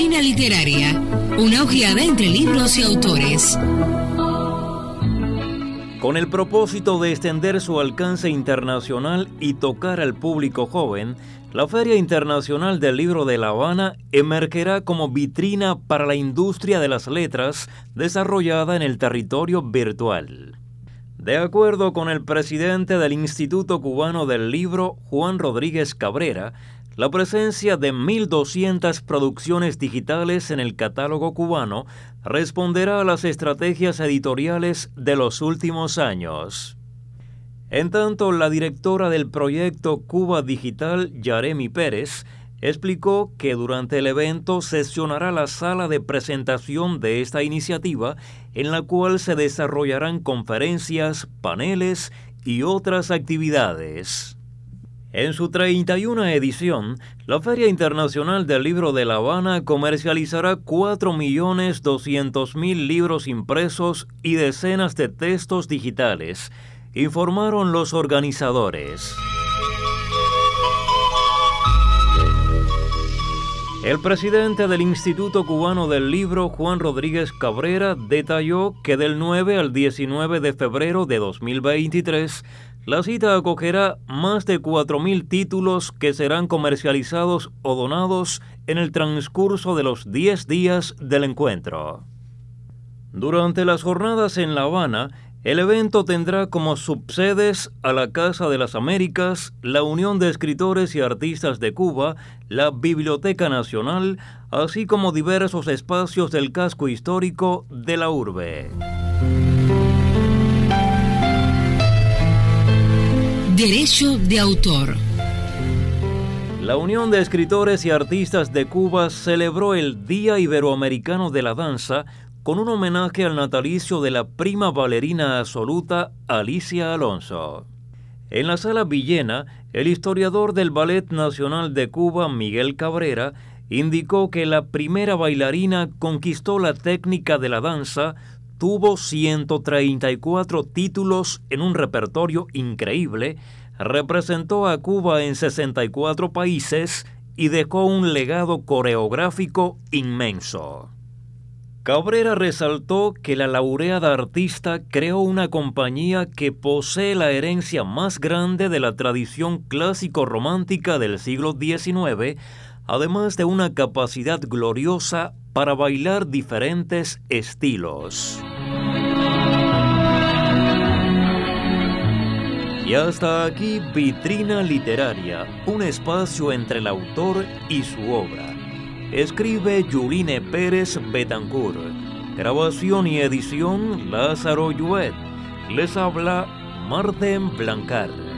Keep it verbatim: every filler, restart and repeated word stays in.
Vitrina Literaria, una ojeada entre libros y autores. Con el propósito de extender su alcance internacional y tocar al público joven, la Feria Internacional del Libro de La Habana emergerá como vitrina para la industria de las letras desarrollada en el territorio virtual. De acuerdo con el presidente del Instituto Cubano del Libro, Juan Rodríguez Cabrera, la presencia de mil doscientas producciones digitales en el catálogo cubano responderá a las estrategias editoriales de los últimos años. En tanto, la directora del proyecto Cuba Digital, Yaremi Pérez, explicó que durante el evento sesionará la sala de presentación de esta iniciativa, en la cual se desarrollarán conferencias, paneles y otras actividades. En su treinta y una edición, la Feria Internacional del Libro de La Habana comercializará cuatro millones doscientos mil libros impresos y decenas de textos digitales, informaron los organizadores. El presidente del Instituto Cubano del Libro, Juan Rodríguez Cabrera, detalló que del nueve al diecinueve de febrero de dos mil veintitrés, la cita acogerá más de cuatro mil títulos que serán comercializados o donados en el transcurso de los diez días del encuentro. Durante las jornadas en La Habana, el evento tendrá como subsedes a la Casa de las Américas, la Unión de Escritores y Artistas de Cuba, la Biblioteca Nacional, así como diversos espacios del casco histórico de la urbe. Derecho de autor. La Unión de Escritores y Artistas de Cuba celebró el Día Iberoamericano de la Danza con un homenaje al natalicio de la prima bailarina absoluta Alicia Alonso. En la Sala Villena, el historiador del Ballet Nacional de Cuba, Miguel Cabrera, indicó que la primera bailarina conquistó la técnica de la danza, tuvo ciento treinta y cuatro títulos en un repertorio increíble, representó a Cuba en sesenta y cuatro países y dejó un legado coreográfico inmenso. Cabrera resaltó que la laureada artista creó una compañía que posee la herencia más grande de la tradición clásico-romántica del siglo diecinueve, además de una capacidad gloriosa para bailar diferentes estilos. Y hasta aquí Vitrina Literaria, un espacio entre el autor y su obra. Escribe Yuline Pérez Betancourt. Grabación y edición Lázaro Yuet. Les habla Marten Blancar.